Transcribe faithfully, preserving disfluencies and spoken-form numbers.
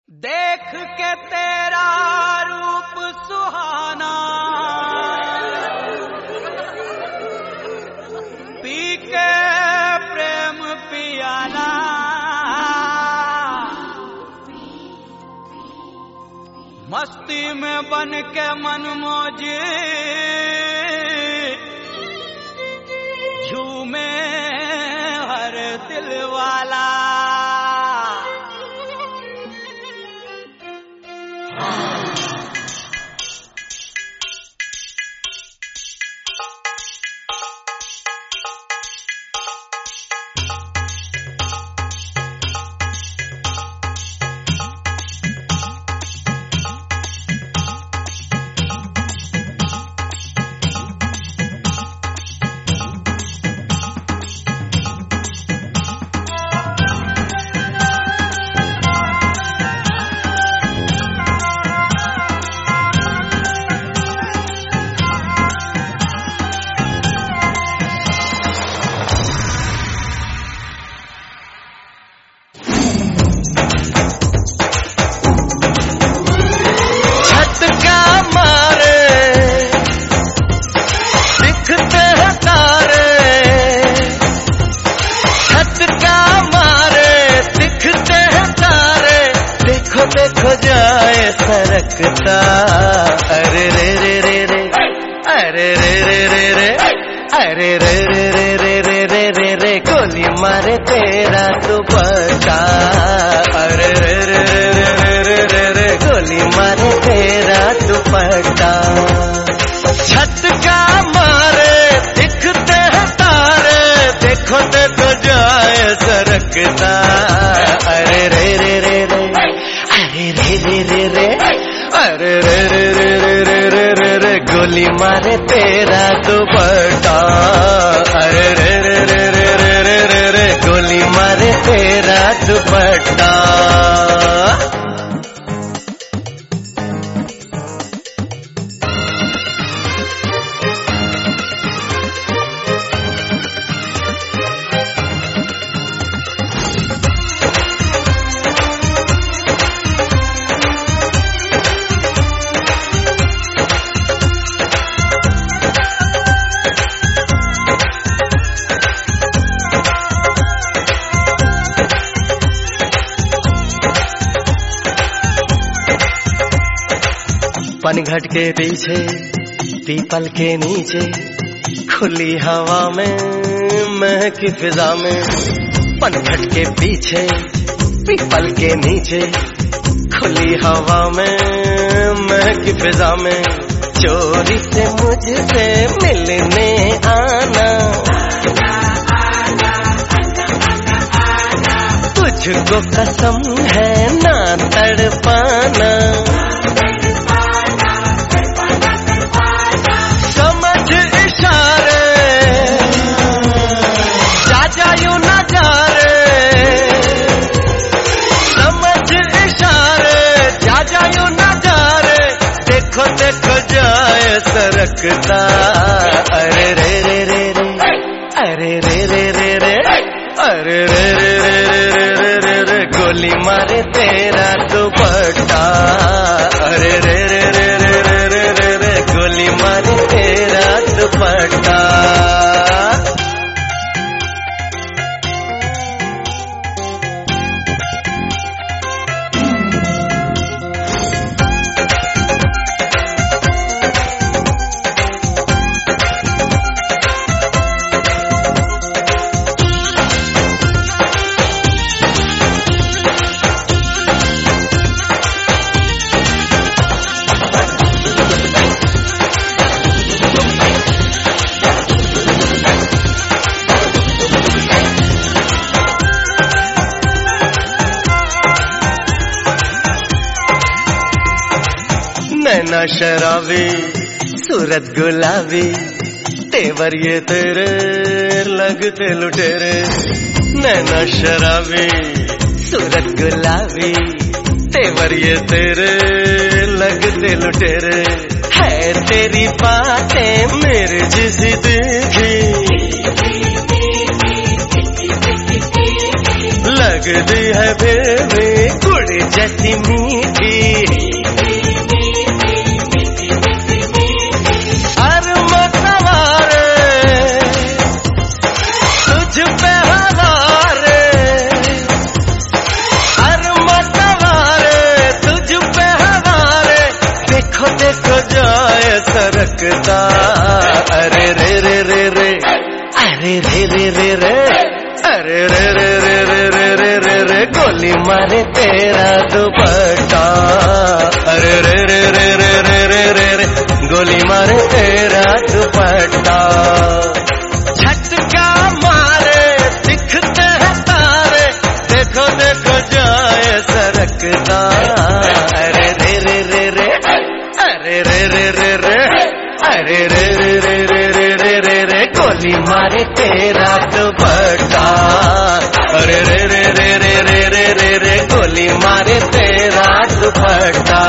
देख के तेरा रूप सुहाना, पी के प्रेम पियाला, मस्ती में बन के मन मौजी झूमे हर दिल वाला। देखो जाए सरकता, अरे रे रे रे रे, अरे रे रे रे रे, अरे रे रे रे रे रे रे रे रे, गोली मारे तेरा दुपट्टा, अरे रे रे रे रे रे रे रे, गोली मारे तेरा दुपट्टा। छत का मारे दिखते हैं तारे, देखो देखो जाए सरकता, अरे रे रे रे रे, अरे रे रे रे रे, अरे रे रे रे रे रे रे रे रे, गोली मारे तेरा दुपट्टा, अरे रे रे रे रे रे रे रे रे, गोली मारे तेरा दुपट्टा। पनघट के पीछे पीपल के नीचे, खुली हवा में महकी फिजा में, पनघट के पीछे पीपल के नीचे, खुली हवा में महकी फिजा में, चोरी से मुझसे मिलने आना, तुझको कसम है ना तड़पाना, देखो जाए सरकता, अरे रे रे रे रे, अरे रे रे रे रे, अरे रे रे रे रे रे रे रे, गोली मारे तेरा दुपट्टा, अरे रे रे रे रे रे रे रे रे, गोली मारे तेरा दुपट्टा। नैना शराबी सूरत गुलाबी, तेवर ये तेरे लगते लुटेरे, नैना शराबी सूरत गुलाबी, तेवर ये तेरे लगते लुटेरे, है तेरी बातें मेरे जैसी देखी, लग लगती है फिर भी गुड़ जैसी मीठी। हर मतवारे तुझ पे हवारे, हर मतवारे तुझ पे हवारे, देखो देखो जाए सरकता। अरे रे रे रे रे, अरे रे रे रे रे, अरे रे रे रे रे रे रे रे रे, गोली मारे तेरा दुपट्टा। अरे रे रे रे रे रे रे रे रे, गोली मारे तेरा दुपट्टा। झटका मारे दिखते हैं तारे, देखो देखो जाए सरकता। अरे रे रे रे रे, अरे रे रे रे रे, अरे रे रे रे रे रे रे रे रे, गोली मारे तेरा दुपट्टा। अरे रे रे रे रे रे रे रे रे, गोली मारे तेरा दुपट्टा।